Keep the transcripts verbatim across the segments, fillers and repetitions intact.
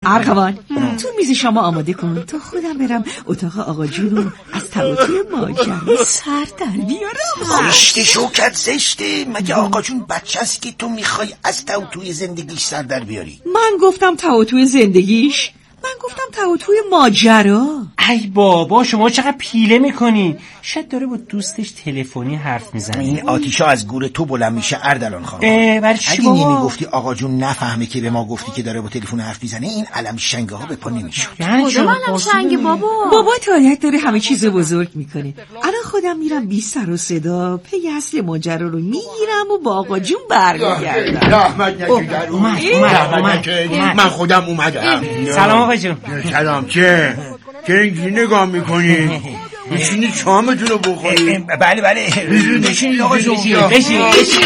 ارغوان تو میز شما آماده کن تا خودم برم اتاق آقا جون رو از تواتوی ماجرا سر در بیارم. زشته شوکت زشته. مگه آقا جون بچه است که تو میخوای از تواتوی زندگیش سر در بیاری؟ من گفتم تواتوی زندگیش؟ من گفتم تواتوی ماجرا. ای بابا شما چقدر پیله میکنی؟ شاید داره با دوستش تلفنی حرف میزنه. این آتیشا از گور تو بلند میشه اردلان خانم. برای چی اگه بابا؟ نمیگفتی آقا جون نفهمه که به ما گفتی که داره با تلفن حرف میزنه این علم شنگه ها به پا نمیشد. یعنی خدا منم شنگه بابا. بابا تاریت داره همه چیز بزرگ میکنه. الان خودم میرم بی سر و صدا پی اصل ماجرا رو میگیرم و با آقا جون برمیگردم. رحمت نکیدر اومد اومد من خودم اومدم. سلام آقا جون. سلام. چه چه اینجوری نگاه میکنی؟ بشینید شامتون رو بخورید. بله بله بشینید آقا جون. بشینید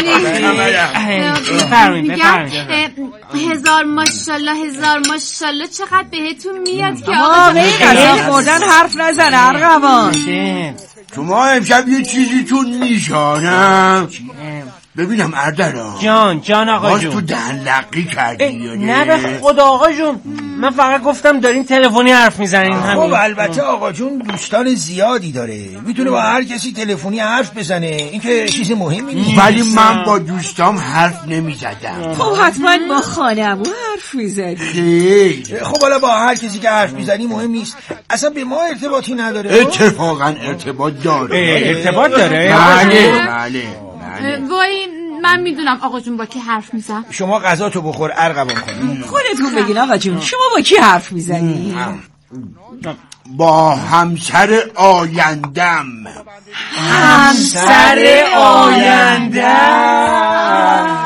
بفرمایید بفرمایید. هزار ماشاءالله هزار ماشاءالله چقدر بهتون میاد که آقا غذا خوردن حرف نزن ارغوان. شما امشب یه چیزی تون میشانم. ببینم اردلان جان جان آقا جون. تو دهن لقی کردی؟ نه به خدا آقا جون من فقط گفتم دارین تلفنی حرف میزنین همین. خب البته آقا جون دوستان زیادی داره میتونه با هر کسی تلفنی حرف بزنه این که چیز مهمی نیست. ولی من با دوستام حرف نمیزدم. خب حتما با خانمو حرف میزدی. خیلی خب حالا با هر کسی که حرف میزنی مهم نیست اصلا به ما ارتباطی نداره. اتفاقا ارتباط داره. ارتباط داره؟ بله بله. وای من میدونم آقا جون با کی حرف میزن. شما غذاتو بخور ارغوان خانم. خودتون بگین آقا جون شما با کی حرف میزنی؟ با همسر آیندم. همسر آیندم.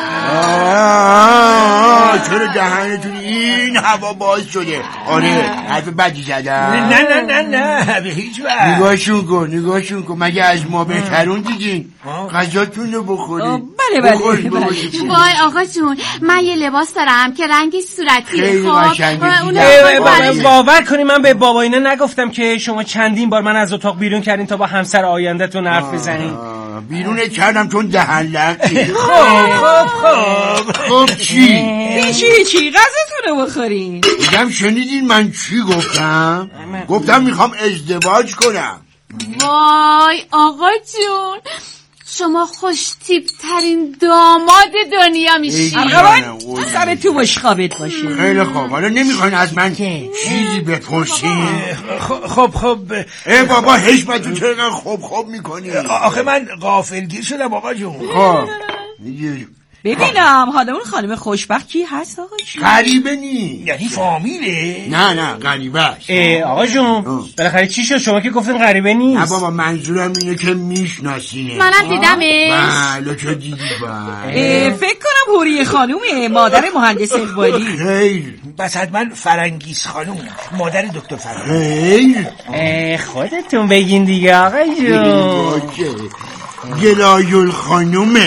چرا دهنتون این هوا باز شده؟ آره حرف بدی زدم. نه نه نه نه به هیچ وجه. نگاهشون کن نگاهشون کن مگه از ما بهترون دیدین؟ غذاتون رو بخورید. بله بله. وای آقا جون من یه لباس دارم که رنگی صورتیه. خب باور کنی من به بابا اینا نگفتم که شما چندین بار من از اتاق بیرون کردین تا با همسر آینده‌تون حرف بزنین. بیرونت کردم چون دهن لقی. خب خب خب خب چی؟ هیچی هیچی غذاتون رو بخورین. میگم شنیدین من چی گفتم؟ گفتم میخوام ازدواج کنم. وای آقا جون شما خوش تیپ ترین داماد دنیا میشی. ارغوان سر تو بشقابت باشه. خیلی خوب حالا نمیخواین از من چیزی بپرسین؟ خب خب ای بابا حشمتون چرا خوب خوب میکنی؟ آخه من غافلگیر شدم آقا جون. خب ببینم حالا اون خانم خوشبخت کی هست آقا جون؟ غریبه نی یعنی فامیله؟ نه نه غریبه است. آقا جون بالاخره چی شد شما که گفتین غریبه نیست؟ نه بابا منظورم اینه که میشناسینه. منم دیدمش. بله چه دیدی با فکر کنم حوری خانومه مادر مهندس اقبالی. خیر بس حتما فرنگیس خانوم مادر دکتر فرنگیس. خیر خودتون بگین دیگه آقا جون. گلایل خانومه.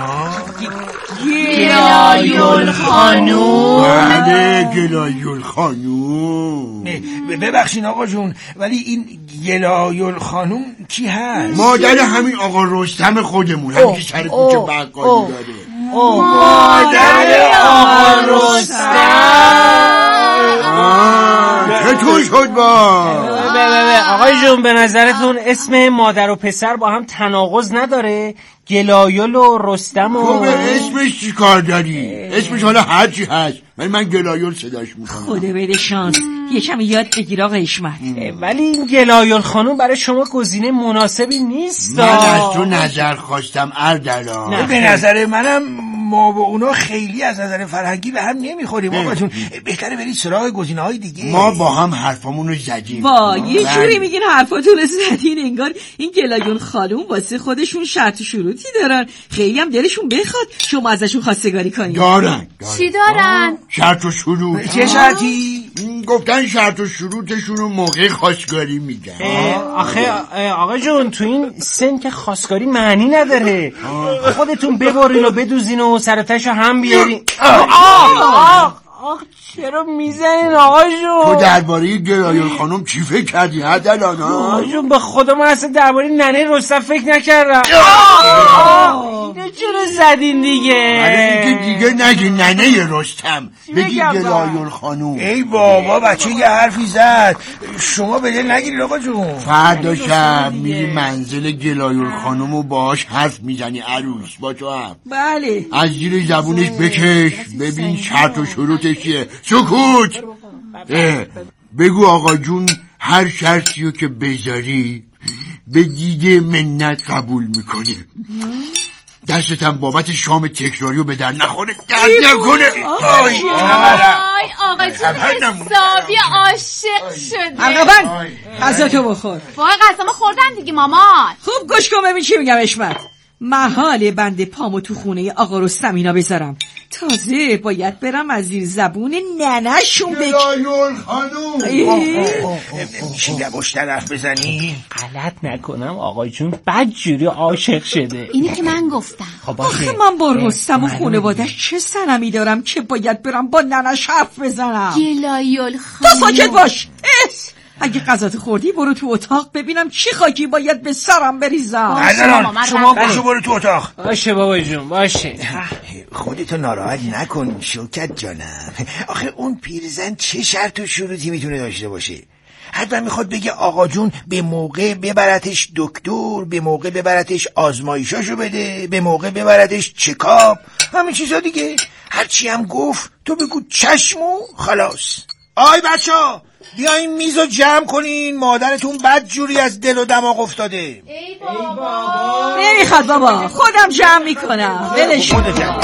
گلایل خانوم. بله گلایل خانوم. ببخشین آقا جون ولی این گلایل خانوم کی هست؟ مادر همین آقا رستم خودمون همین که سر کوچه بقالی داره. مادر آقا رستم. چطور شد با؟ آقای جون به نظرتون اسم مادر و پسر با هم تناقض نداره؟ گلایل و رستم و تو به اسمش چی کار داری؟ اسمش حالا هرچی هست ولی من گلایل صداش میکنم. خدا بده شانس یه کمی یاد بگیر آقا حشمت. ولی این گلایل خانوم برای شما گزینه مناسبی نیست. من از تو نظر خواستم اردلان. به نظر منم ما و اونا خیلی از نظر فرهنگی به هم نمیخوریم آقا جون. بهتره برید سراغ گزینه‌های دیگه. ما با هم حرفمون رو زدیم. با یه جوری میگین حرفاتون رو زدین انگار این گلایل خانوم واسه خودشون شرط و شروطی دارن. خیلی هم دلشون بخواد شما ازشون خواستگاری کنید. دارن. چی دارن؟ شرط و شروط. چه شرطی؟ گفتن شرط و شروطشون رو موقع خواستگاری میگن. آخه آقا جون تو این سن که خواستگاری معنی نداره. خودتون ببرین و بدوزین و سرتاشو هم بیارین. آخ چرا میزنین آقا جون؟ تو درباره گلایل خانم چی فکر کردی اردلان؟ آقا جون به خدا من اصلا درباره ننه رستم فکر نکردم. اینو چرا زدین دیگه؟ برای اینکه دیگه نگی ننه رستم، بگی گلایول خانوم. ای بابا بچه یه حرفی زد، شما به دل نگیرید آقا جون. فردا شب میری منزل گلایول خانوم و باهاش حرف میزنی عروس با تو هم. بله. از زیر زبونش بکش ببین شرط و شروطش چیه. سکوت. بگو آقا جون هر شرطیو که بذاری به دیگه منت قبول میکنی. دستت هم بابت شام تکراریو به در نخوره، درد نکنه. آی آقا جون حسابی عاشق شده. عقبن غذا تو بخور. وای غذا ما خوردن دیگه مامان. خوب گوش کن ببین چی میگم اشمت. محال بنده پامو تو خونه آقا رستم اینا بذارم. تازه باید برم از زیر زبون ننه‌شون بک گلایول خانوم. میشه یواش حرف بزنی؟ غلط نکنم آقا جون بدجوری عاشق شده. اینی که من گفتم. خب آخه من با رستم و خانواده‌اش چه سنمی دارم که باید برم با ننه‌ش حرف بزنم؟ گلایول خانوم تو ساکت باش. اگه غذات خوردی برو تو اتاق ببینم چی خاکی باید به سرم بریزم. ندارم شما باشو برو تو اتاق. باشه بابا جون باشه. خودتو ناراحت نکن شوکت جانم. آخه اون پیرزن چه شرط و شروطی میتونه داشته باشه؟ حتما میخواد بگه آقا جون به موقع ببرتش دکتر، به موقع ببرتش آزمایشاشو بده، به موقع ببرتش چکاپ، همین چیزا دیگه. هرچی هم گفت تو بگو چشمو خلاص. آی بچه‌ها بیاین میزو جمع کنین، مادرتون بد جوری از دل و دماغ افتاده. ای بابا نمیخواد بابا خودم جمع میکنم ولش خود جمع.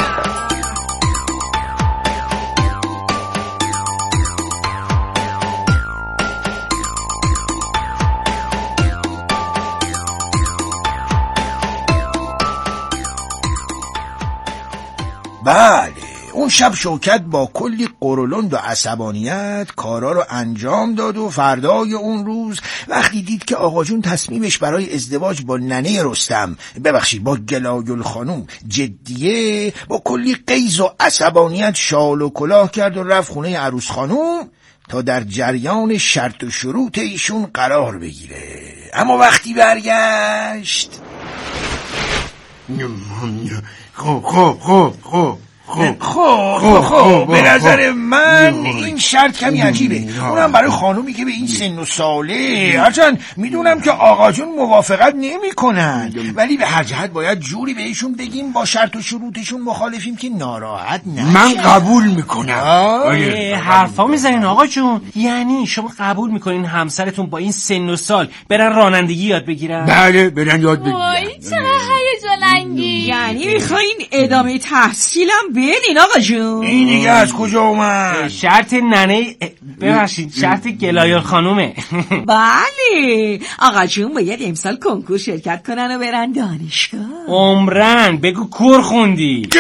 بله اون شب شوکت با کلی قرولند و عصبانیت کارا رو انجام داد و فردای اون روز وقتی دید که آقا جون تصمیمش برای ازدواج با ننه رستم ببخشید با گلایول خانوم جدیه، با کلی غیظ و عصبانیت شال و کلاه کرد و رفت خونه عروس خانوم تا در جریان شرط و شروط ایشون قرار بگیره. اما وقتی برگشت خب خب خب خب خب خب خب به نظر من این شرط کمی عجیبه، اونم برای خانومی که به این سن و ساله. هرچند میدونم که آقا جون موافقت نمی کنن، ولی به هر جهت باید جوری بهشون بگیم با شرط و شروطشون مخالفیم که ناراحت نشن. من قبول میکنم. حرفا میزنین آقا جون؟ یعنی شما قبول میکنین همسرتون با این سن و سال برن رانندگی یاد بگیرن؟ بله برن یاد بگیرن. وای چقدر هیجان انگیز. یعنی میخواین ادامه تحصیلم بدین آقا جون؟ این دیگه از کجا اومد؟ شرط ننه ببخشید شرط گلایول خانومه. بله آقا جون باید امسال کنکور شرکت کنن و برن دانشگاه. عمرن بگو کور خوندی.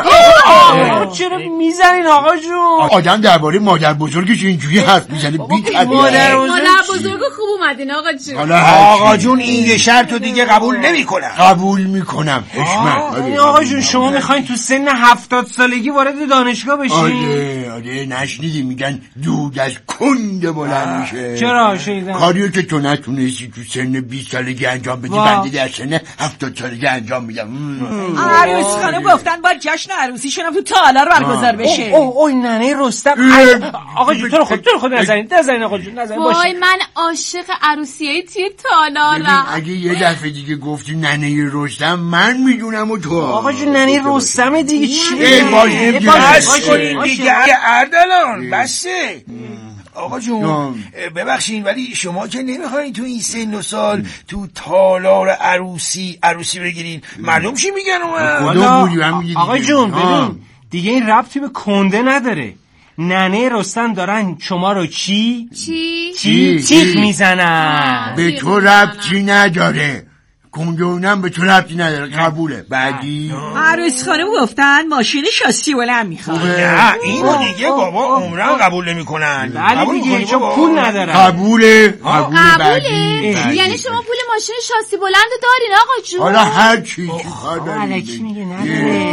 چرا میزنین آقا جون؟ آدم درباره مادر بزرگش اینجوری حرف میزنه بی تربیت. مادر بزرگ خوب اومدین آقا جون. آقا جون این یه شرط رو دیگه قبول نمیکنم. قبول میکنم حشمت. آقا جون شما میخواین تو سن هفتاد سالگی وارد دانشگاه بشین؟ آره آره نشنیدی میگن دود از کند بلند میشه. چرا شیدن؟ کاریو که تو نتونستی تو سن بیست سالگی انجام بدی بنده در سن هفتاد سالگی انجام میدم. عروس خانم گفتن باید جشن عروسیشون تو تالار برگزار بشه. اوه اوه ننه رستم. آقا جون تو رو خود تو رو خود نزنید نزنید آقا جون نزنید. وای من عاشق عروسیای توی تالارم. اگه یه دفعه دیگه گفتی ننه رستم من میدونم و تو. آقا جون ننه رستم دیگه چی؟ بس کنین دیگه اردلان بسه. آقا جون ببخشین ولی شما که نمیخواین تو این سن و سال تو تالار عروسی عروسی بگیرین، مردم چی میگن اون؟ آقا جون ببین دیگه این ربطی به کنده نداره. ننه رستم دارن شما رو چی؟ چی؟ چی؟ چیخ میزنن. به تو ربطی نداره. کندونم به تو ربطی نداره. قبوله. بعدی عروس خانم گفتن ماشین شاسی بلند میخواد. نه اینو دیگه بابا عمرن قبول نمیکنن. بله دیگه چون پول ندارن. قبوله. قبوله. قبوله. یعنی شما پول ماشین شاسی بلند دارین آقا جون؟ حالا هر چی الکی میگه نداره.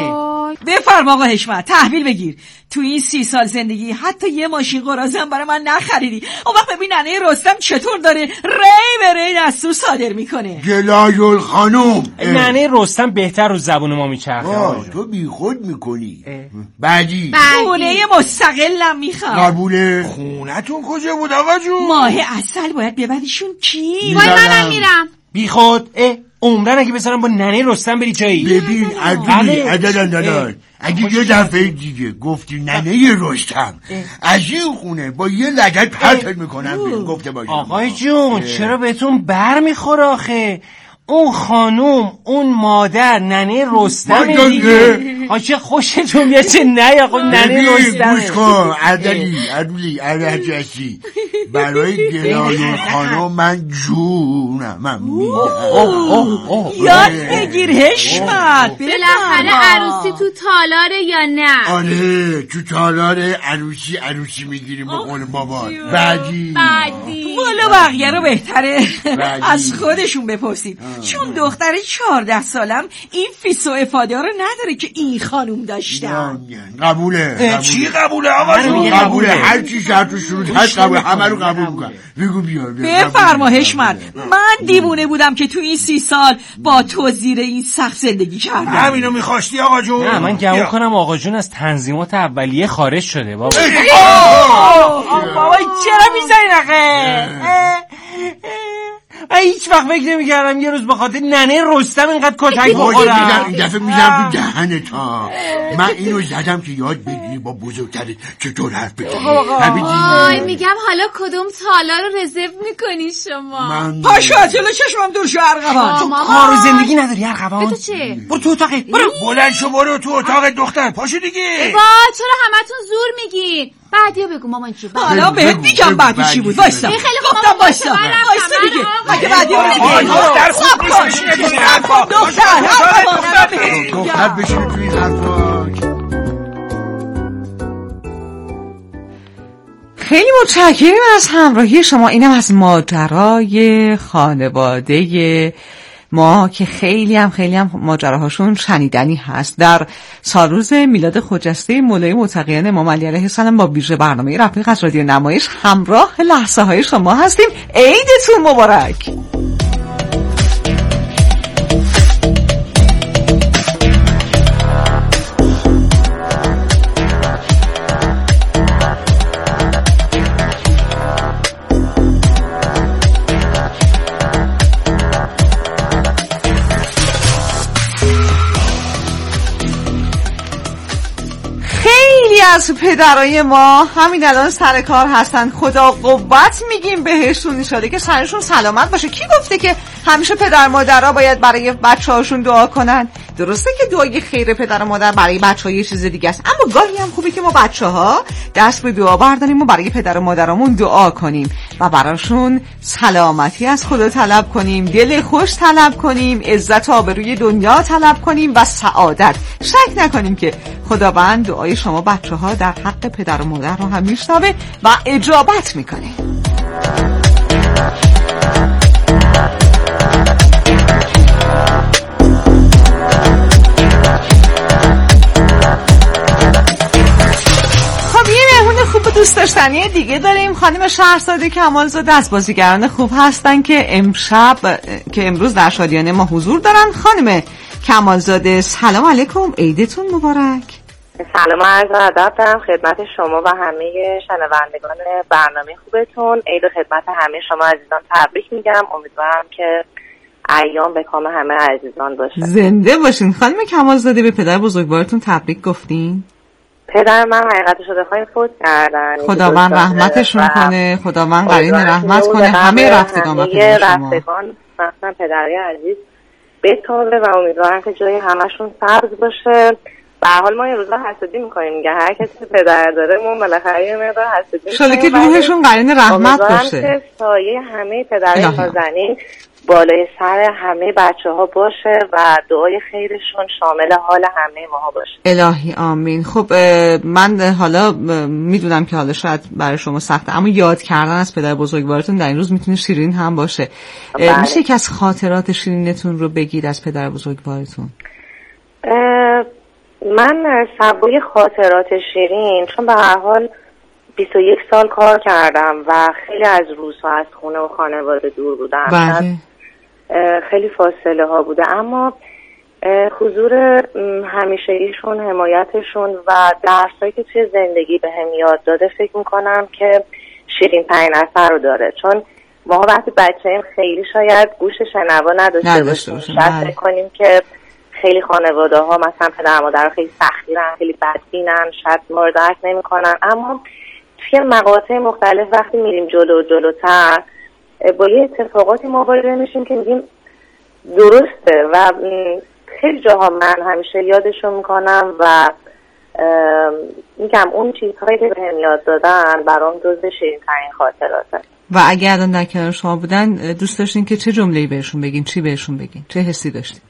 وای. بفرما آقا حشمت، تحویل بگیر. تو این سی سال زندگی حتی یه ماشین قراضه برای من نخریدی. اون وقت ببین ننه رستم چطور داره ری به ری دستور صادر میکنه. جلال خانوم، ننه رستم بهتر رو زبون ما میچرخه. تو بی خود میکنی. بعدی خونه مستقلم میخوام. قبوله. خونتون کجا بود آقا جون؟ ماه اصل باید ببریشون کی؟ وای منم میرم. بی خود اه عمرن اگه بذارم با ننه رستم بری جایی. ببین عدولی عدلندلان، اگه یه دفعه دیگه گفتی ننه رستم از این خونه با یه لگد پرتت میکنم گفته باشم. آقای جون چرا بهتون بر میخوره آخه؟ اون خانوم اون مادر ننه رستم دیگه. آچه خوشتون بیاد چه نه یا خود ننه رستم. گوش کن عدلی عدولی عدلی برای گلایون خانوم من جونم من میدم. یاد بگیر حشمت. بالاخره عروسی تو تالاره یا نه؟ آره تو تالار عروسی عروسی میگیریم با قول بابا. بعدی بعدی والا بقیه رو بهتره از خودشون بپرسید، چون دختر چهارده سالم این فیس و افاده رو نداره که این خانوم داشتم. قبوله. چی قبوله آقا جون؟ قبوله، هر چی شرط و شروط هست قبول، همه رو قبول میکنم. بگو بیا بفرما حشمت. من دیوونه بودم که تو این سی سال با تو زیر این سقف زندگی کردم. همینو میخواستی آقا جون؟ نه من گمون کنم آقا جون از تنظیمات اولیه خارج شده بابا. بابا چرا میزنی آخه؟ من هیچ وقت فکر نمی‌کردم یه روز به خاطر ننه رستم اینقدر کتک بخورم. این دفعه میزنم تو دهنت ها. من اینو زدم که یاد بگیری با بزرگترت چطور حرف بزنی. وای میگم حالا کدوم تالار رو رزرو میکنی شما؟ پاشو از جلو چشمم دور شو ارغوان. تو کار و زندگی نداری ارغوان؟ تو چه؟ برو تو اتاقت. برو بلند شو برو تو اتاق دختر. پاشو دیگه. وای چرا همتون زور میگین؟ بعدیا بگو مامان جون. حالا بهت میگم بعدی چی بود. وایسا. خیلی خوب گفتم وایسا. وایسا دیگه. مگه بعدیا رو میگی؟ دختر خوب نیست بشینه تو این حرفا. دختر دختر بشینه تو این حرفا. خیلی متشکرم از همراهی شما. اینم از ماجرای خانواده ما که خیلی هم خیلی هم ماجراهاشون شنیدنی هست. در سالروز میلاد خجسته مولای متقیان امام علی علیه السلام با ویژه برنامه رفیق از رادیو نمایش همراه لحظه های شما هستیم. عیدتون مبارک. از پدرای ما همین الان سر کار هستن. خدا قوت میگیم بهشون، ان شاءالله که سرشون سلامت باشه. کی گفته که همیشه پدر مادرها باید برای بچه‌هاشون دعا کنن؟ درسته که دعای خیر پدر و مادر برای بچه‌ها یه چیز دیگه است، اما گاهی هم خوبه که ما بچه‌ها دست به دعا برداریم و برای پدر و مادرامون دعا کنیم و براشون سلامتی از خدا طلب کنیم، دل خوش طلب کنیم، عزت و آبروی دنیا طلب کنیم و سعادت. شک نکنیم که خداوند دعای شما بچه‌ها در حق پدر و مادر رو هم میشنوه و اجابت میکنه. دوست داشتنی دیگه داریم. خانم شهرزاده کمالزاده از بازیگران خوب هستن که امشب که امروز در شادیانه ما حضور دارن. خانم کمالزاده سلام علیکم، عیدتون مبارک. سلام عرض ادب دارم خدمت شما و همه شنوندگان برنامه خوبتون. عید خدمت همه شما عزیزان تبریک میگم. امیدوارم که ایام به کام همه عزیزان باشه. زنده باشین. خانم کمالزاده به پدر بزرگوارتون تبریک گفتین؟ پدر من حقیقتش رو بخوایم فوت کردن. خداوند رحمتشون کنه، خداوند قرین رحمت کنه همه رفتگان و پدر شما. رفتگان مثلا پدری عزیز بتابه و امیدوارم که جای همشون سبز باشه. به هر حال ما این روزا حسودی میکنیم، میگه هر کسی پدر داره ما بالاخره یه مقدار حسودی میکنیم. شاید که روحشون قرین رحمت باشه. امیدوارم که سایه همه پدرای نازنین بالای سر همه بچه ها باشه و دعای خیرشون شامل حال همه ما باشه. الهی آمین. خب من حالا میدونم که حالا شاید برای شما سخته، اما یاد کردن از پدر بزرگوارتون در این روز میتونه شیرین هم باشه. بله. میشه یکی از خاطرات شیرینتون رو بگید از پدر بزرگوارتون؟ من سبوی خاطرات شیرین، چون به هر حال بیست و یک سال کار کردم و خیلی از روزها از خونه و خانواده دور بودم. بله. خیلی فاصله ها بوده، اما حضور همیشه ایشون، حمایتشون و درسایی که توی زندگی به هم یاد داده، فکر میکنم که شیرین ترین اثر رو داره. چون ما وقتی بچه‌ایم خیلی شاید گوش شنوا نداشته باشیم، شاید فکر کنیم که خیلی خانواده ها مثلا پدر مادر خیلی سختگیرن، خیلی بدبینن، شاید مورد درک نمی‌کنن، اما توی مقاطع مختلف وقتی میریم جلو جلوتر با یه اتفاقاتی مواجه میشیم که میگیم درسته و خیلی جاها من همیشه یادشون میکنم و میگم اون چیزهایی که بهم یاد دادن برام جزو شیرین ترین خاطراته. و اگه الان در کنار شما بودن دوست داشتین که چه جمله‌ای بهشون بگین، چی بهشون بگین، چه حسی داشتید؟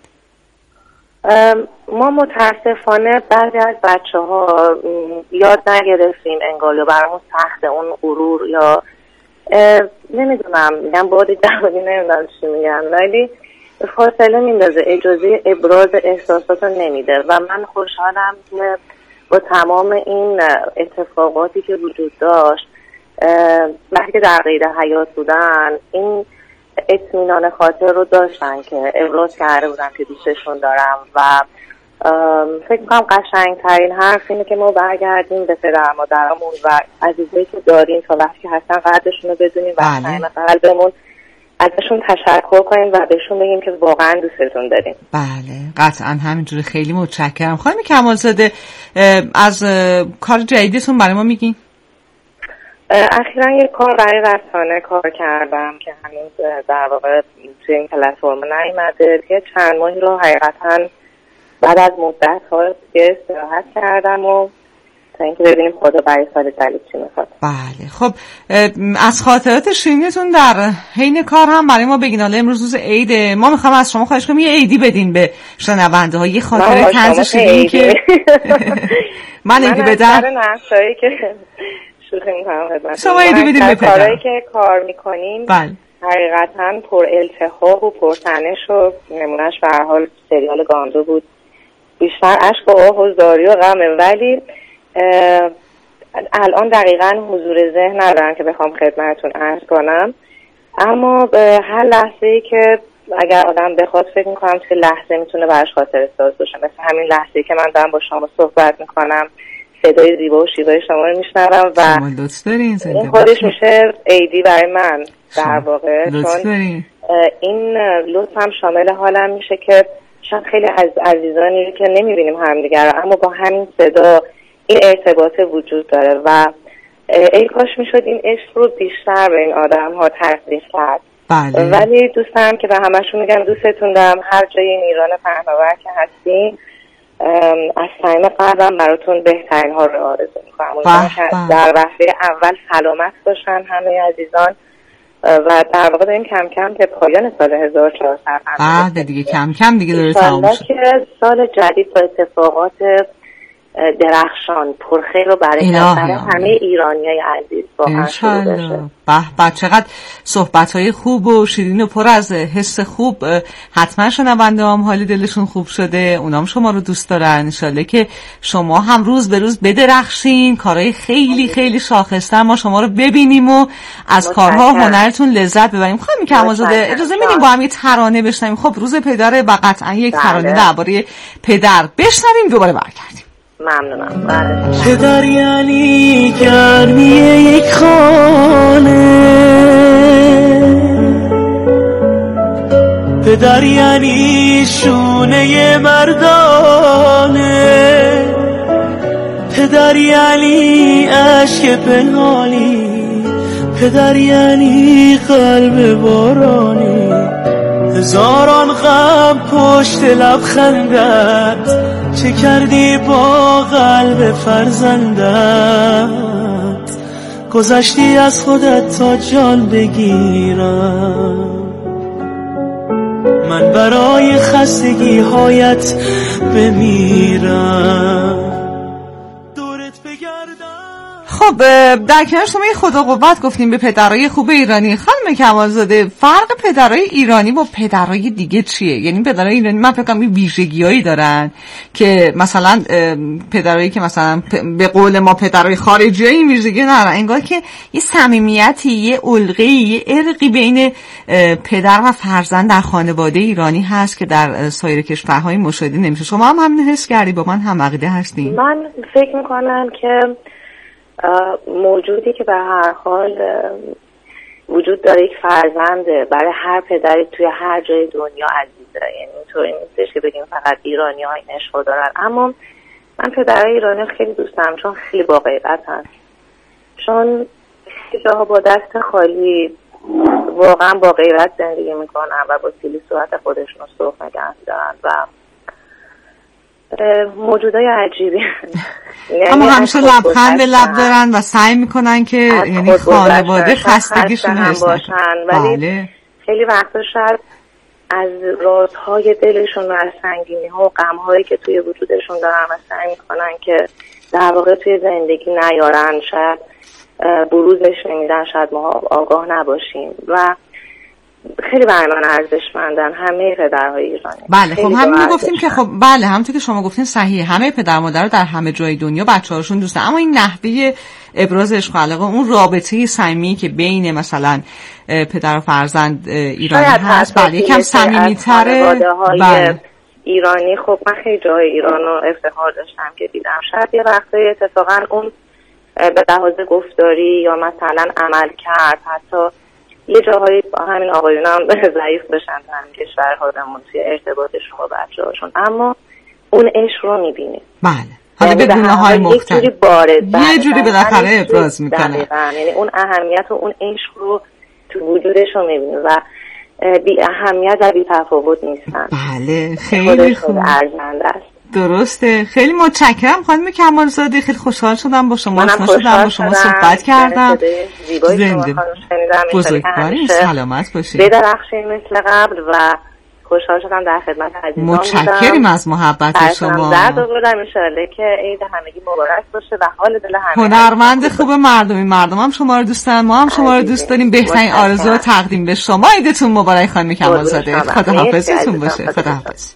ما متاسفانه بعضی از بچه ها یاد نگرفتیم انگار، یا برامون سخته اون غرور یا نمیدونم میگم بادی جوانی نمیدونم چی میگن، ولی فاصله میندازه، اجازه ابراز احساسات رو نمیده و من خوشحالم که با تمام این اتفاقاتی که وجود داشت وقتی که در قید حیات بودن این اطمینان خاطر رو داشتن که ابراز کرده بودن که دوستشون دارم و فکر میکنم قشنگترین حرف اینه که ما برگردیم به پدر مادرمون و عزیزایی که داریم تا وقتی که هستن قدرشون رو بدونیم و صمیم قلبمون ازشون تشکر کنیم و بهشون بگیم که واقعا دوستتون داریم. بله قطعا همینجوری. خیلی متشکرم. خانم کمالزاده از کار جدیدتون برای ما میگین؟ اخیراً یک کار برای رسانه کار کردم که هنوز در واقع توی این پلتفرم نیومده، که چند ماهی رو حقیقتاً بعد از مدت ها استراحت کردم و تا اینکه ببینیم خدا برای سال جدید چی میخواد. بله خب از خاطرات شیرینتون در حین کار هم برای ما بگین. حالا امروز روز عید، ما میخوام از شما خواهش کنم یه عیدی بدین به شنونده ها، یه خاطره طنز شیرین که من عیدی بدم. من نقشایی که شوخی میکنم خدمت شما عیدی بدین به پدر. کارهایی که کار میکنیم بله حقیقتا پر التهاب و پر تنش و نمونهش به هر حال سریال گاندو بود، بیشتر عشق و آه و زاری و غمه، ولی الان دقیقا حضور ذهن ندارم که بخوام خدمتتون عرض کنم، اما به هر لحظه‌ای که اگر آدم بخواد فکر میکنم که لحظه میتونه براش خاطره ساز باشه، مثل همین لحظه‌ای که من دارم با شما صحبت میکنم، صدای زیبا و شیوای شما رو میشنوم و این خودش میشه عیدی برای من در واقع، چون این لطف هم شامل حالم میشه که شاید خیلی از عزیزانی که نمیبینیم همدیگر رو، اما با همین صدا این ارتباط وجود داره و ای کاش میشد این عشق رو بیشتر به این آدم ها تزریق کرد. بله. ولی دوست دارم که به همشون میگم دوستتون دارم، هر جای این ایران پهناور که هستین از صمیم قلبم براتون بهترین ها رو آرزو میکنم. در وقته اول سلامت باشن همه عزیزان و در واقع داریم کم کم که پایان سال هزار و چهارصد بعد دیگه کم کم دیگه داره تموم میشه که سال جدید با اتفاقات درخشان پرخیر رو برای همه ایرانیای عزیز واقعا شروع بشه. به به چقدر صحبت‌های خوب و شیرین و پر از حس خوب. حتما شنونده هم حال دلشون خوب شده، اونام شما رو دوست دارن. انشالله که شما هم روز به روز بدرخشین، کارهای خیلی خیلی شاخص‌تر ما شما رو ببینیم و از کارها هنرتون لذت ببریم. خانم کمالزاده اجازه میدیم با هم یه ترانه بشنویم؟ خب روز پدر و قطعا یک ترانه درباره پدر بشنویم، دوباره برگردیم. ممنونم. پدر یعنی گرمی یک خانه، پدر یعنی شونه مردانه، پدر یعنی عشق پنهانی، پدر یعنی قلب بارانی، هزاران غم پشت لبخندت، چه کردی با قلب فرزندت، گذشتی از خودت تا جان بگیرم، من برای خستگی هایت بمیرم، دورت بگردم. خب خب در کنار شما یه خدا قوت گفتیم به پدرای خوب ایرانی. خانم کمالزاده، فرق پدرای ایرانی با پدرای دیگه چیه؟ یعنی پدرای ایرانی من فکر کنم ویژگیایی دارن که مثلا پدرایی که مثلا به قول ما پدرای خارجی این ویژگی ندارن، انگار که یه صمیمیتی، یه القه‌ای، یه ارقی بین پدر و فرزند در خانواده ایرانی هست که در سایر کشورهای مشاهده نمیشه. شما هم همین حس کردی؟ با من هم عقیده هستین؟ من فکر میکنم که موجودی که به هر حال وجود داره یک فرزنده برای هر پدری توی هر جای دنیا عزیزه. یعنی اینطوری نیستش که بگیم فقط ایرانی ها این عشق دارن، اما من پدرای ایرانی خیلی دوست دارم چون خیلی با غیرت هست، چون خیلی جاها با دست خالی واقعا با غیرت زندگی میکنن و با سیلی صورت خودشون رو سرخ نگه دارن و موجودای عجیبی. اما همیشه لبخند به لب دارن و سعی میکنن که یعنی خانواده خستگیشون حس باشن، ولی خیلی وقتا شاید از رازهای دلشون و از سنگینی ها و غم‌هایی که توی وجودشون دارن و سعی میکنن که در واقع توی زندگی نیارن، شاید بروزش نمیدن، شاید ما آگاه نباشیم و خیلی برای من ارزشمندن همه پدرهای ایرانی. بله خب همین گفتیم که خب بله همونطور که شما گفتین صحیح، همه پدر مادر در همه جای دنیا بچه‌هاشون دوستن، اما این نحوه ابراز عشق و علاقه، اون رابطه صمیمی که بین مثلا پدر و فرزند ایرانی هست، بله یکم صمیمی‌تره. بله ایرانی خب من خیلی جای ایران رو افتخار داشتم که دیدم، شاید یه وقتایی اتفاقا اون به لحاظ گفتاری یا مثلا عمل کرد حتی یه جاهایی همین آقایون هم ضعیف بشن تو همین کشور خودمون توی ارتباطشون با بچه هاشون، اما اون عشق رو میبینیم. بله حالا به گونه های مختلف یه جوری بالاخره ابراز میکنه، یعنی اون اهمیت و اون عشق رو تو وجودش رو میبینیم و بی اهمیت و بی تفاوت نیستن. بله خیلی خوب، ارزنده است. درسته. خیلی متشکرم خانم کمالزاده، خیلی خوشحال شدم با شما آشنا شدم، با شما صحبت کردم. زنده بزرگوارین، سلامت باشید، بدرخشید مثل قبل و خوشحال شدم در خدمت عزیزان. متشکریم از محبت شما. درد آوردم ان شاءالله که عید همگی مبارک باشه و حال دل همه هنرمند خوب مردمی، مردم هم شما رو دوست دارن، ما هم شما رو دوست داریم. بهترین آرزو تقدیم به شما. عیدتون مبارک خانم کمالزاده. خداحافظتون باشه. خداحافظ.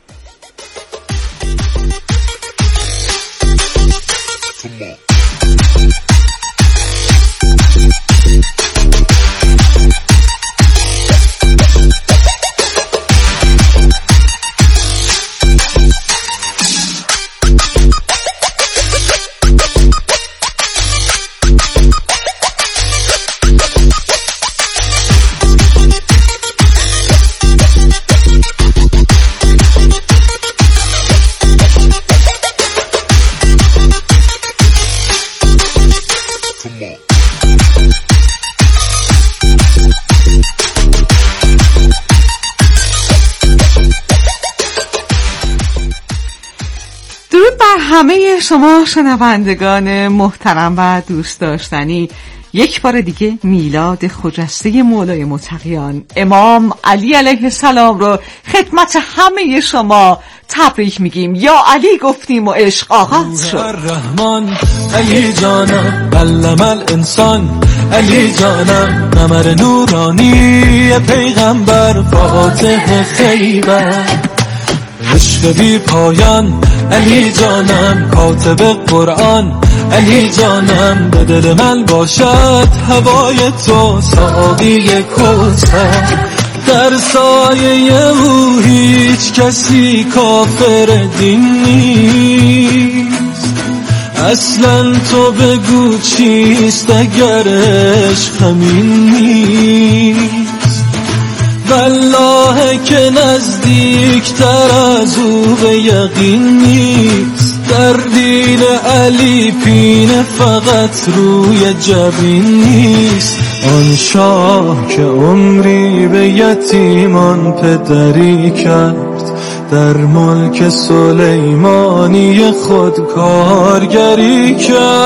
همه شما شنوندگان محترم و دوست داشتنی، یک بار دیگه میلاد خجسته مولای متقیان امام علی علیه السلام رو خدمت همه شما تبریک میگیم. یا علی گفتیم و عشق آغاز شد. الرحمن علی جانم علم الانسان علی جانم نمر نورانی پیغمبر فاتح خیبر عشق بی پایان علی جانم کاتب قرآن علی جانم به دل من باشد هوای تو ساقی کوثر در سایه او هیچ کسی کافر دین نیست اصلا تو بگو چیست اگر عشق همین نیست والله که نزدیکتر از او به یقین نیست در دین علی پینه فقط روی جبین نیست آن شاه که عمری به یتیمان پدری کرد در ملک سلیمانی خود کارگری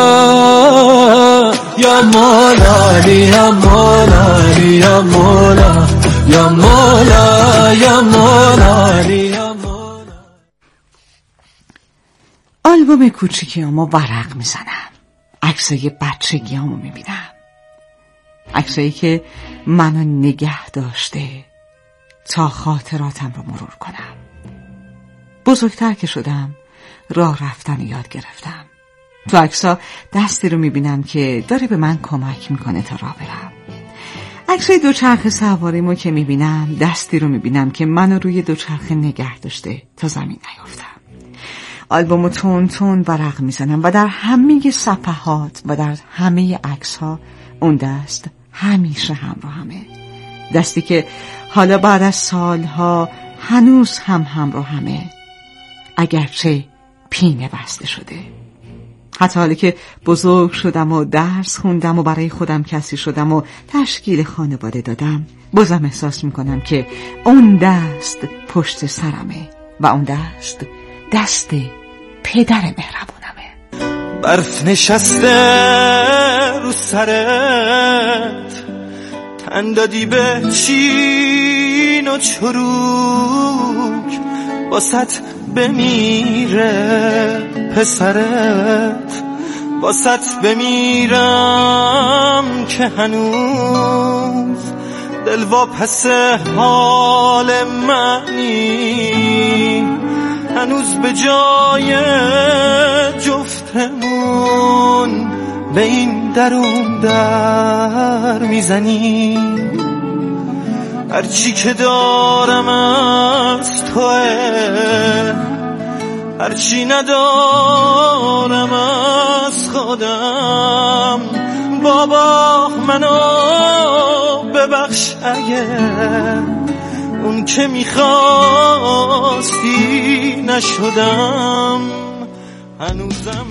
کرد یا مولا علی یا مولا علی یا مولا یا مولا یا مولا علی یا مولا. آلبوم کوچیکی ما ورق میزنم. عکسای بچگیامو میبینم، عکسایی که منو نگه داشته تا خاطراتم رو مرور کنم. بزرگتر که شدم راه رفتن یاد گرفتم. تو عکس‌ها دستی رو میبینم که داره به من کمک میکنه تا راه برم. عکسای دوچرخه سواریمو که میبینم دستی رو میبینم که منو روی دوچرخه نگه داشته تا زمین نیافتم. آلبومو تون تون ورق میزنم و در همه صفحات و در همه عکس‌ها اون دست همیشه همراهمه. دستی که حالا بعد از سالها هنوز هم همراهمه، اگرچه پینه بسته شده. حتی حالی که بزرگ شدم و درس خوندم و برای خودم کسی شدم و تشکیل خانواده دادم، بازم احساس میکنم که اون دست پشت سرمه و اون دست دست پدر مهربونمه. برف نشسته رو سرت، تن دادی به چین و چروک، باست بمیره پسرت، باست بمیرم که هنوز دل واپس حال منی، هنوز به جای جفتمون به این درون در میزنی. هرچی که دارم از توه، هرچی ندارم از خودم. بابا منو ببخش اگه اون که میخواستی نشدم، هنوزم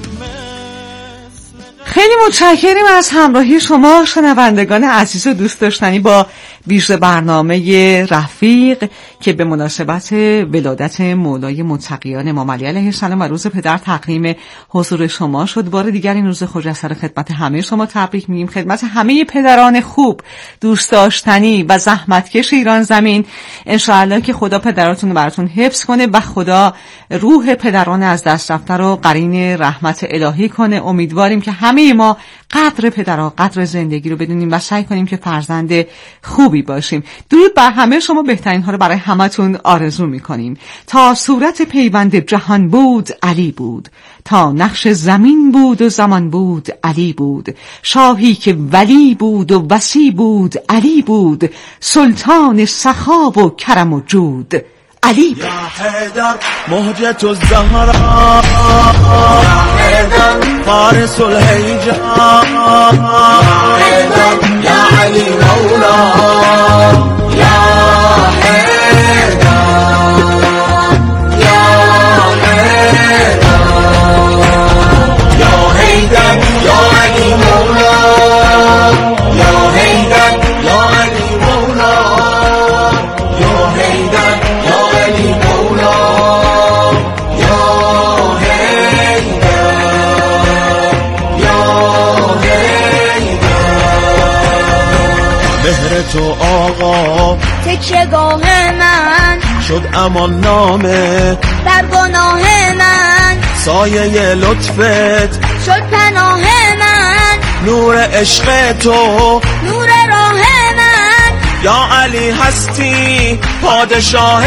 خیلی متشکریم از همراهی شما شنوندگان عزیز و دوست داشتنی با ویژه برنامه رفیق که به مناسبت ولادت مولای متقیان امام علی علیه السلام و روز پدر تقدیم حضور شما شد. بار دیگر این روز خجسته رو خدمت همه شما تبریک میگیم، خدمت همه پدران خوب، دوست داشتنی و زحمتکش ایران زمین. انشاءالله که خدا پدراتون رو براتون حفظ کنه و خدا روح پدران از دست رفته رو قرین رحمت الهی کنه. امیدواریم که همه ما قدر پدرها، قدر زندگی رو بدونیم و سعی کنیم که فرزند خوبی باشیم. درود بر همه شما، بهترین ها رو برای همتون آرزو میکنیم. تا صورت پیوند جهان بود علی بود، تا نقش زمین بود و زمان بود علی بود، شاهی که ولی بود و وصی بود علی بود، سلطان سخا و کرم و جود علی بود. یا حیدر مهجت الزهرا، یا حیدر فارس الهیجا، یا حیدر یا علی مولا، یا حیدر یا حیدر یا حیدر یا علی مولا، یا حیدر یا علی مولا، یا حیدر یا علی مولا، یا حیدر یا حیدر. مهر تو آقا تکیه‌گاه من شد امان نامه، در گناه من سایه لطفت شد پناه من، نور عشق تو نور راه من، یا علی هستی پادشاه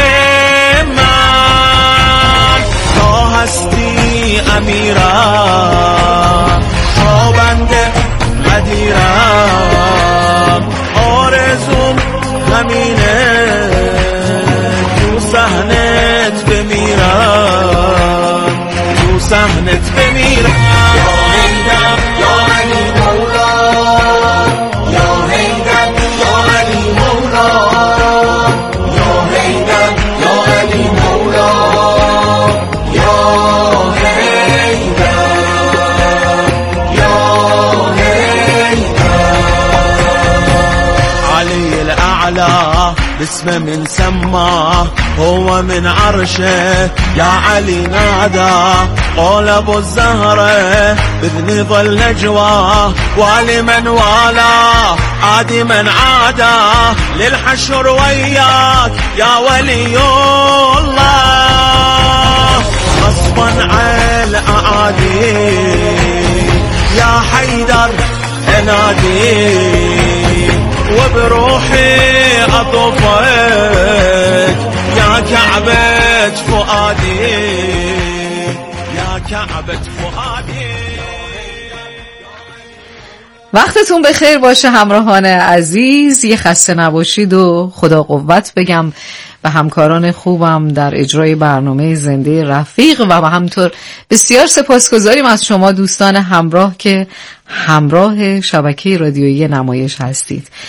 من، تا هستی امیرم، تا بنده قدیرم، آرزوم همینه تو صحنت بمیرم، تو صحنت بمیرم. یا حیدر یا علی مولا، یا حیدر یا علی مولا، یا حیدر یا علی مولا، یا حیدر یا حیدر. علی الاعلى باسم من سماه هو من عرشه، يا علي نادى قال ابو الزهره باذن ظل نجواه، ولمن والاه عاد من عاداه، للحشر وياك يا ولي الله، غصبا على الاعادي يا حيدر انادي وبروحي اطوفك يا كعبة فؤادي يا كعبة فؤادي. وقتتون بخیر باشه همراهان عزیز، یه خسته نباشید و خدا قوت بگم به همکاران خوبم در اجرای برنامه زنده رفیق و همطور بسیار سپاسگزاریم از شما دوستان همراه که همراه شبکه رادیویی نمایش هستید.